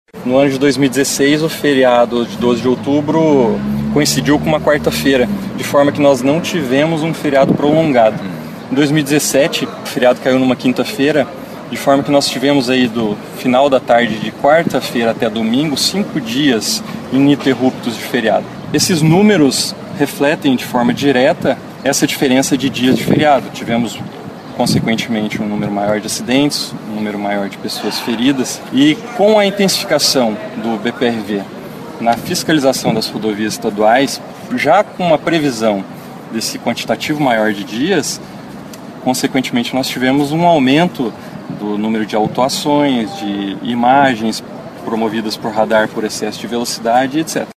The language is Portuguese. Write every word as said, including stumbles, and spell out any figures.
No ano de dois mil e dezesseis, o feriado de doze de outubro coincidiu com uma quarta-feira, de forma que nós não tivemos um feriado prolongado. Em dois mil e dezessete, o feriado caiu numa quinta-feira, de forma que nós tivemos aí do final da tarde de quarta-feira até domingo, cinco dias ininterruptos de feriado. Esses números refletem de forma direta essa diferença de dias de feriado. Tivemos, consequentemente, um número maior de acidentes, um número maior de pessoas feridas, e com a intensificação do B P R V na fiscalização das rodovias estaduais, já com uma previsão desse quantitativo maior de dias, consequentemente nós tivemos um aumento do número de autuações, de imagens promovidas por radar por excesso de velocidade, etcétera.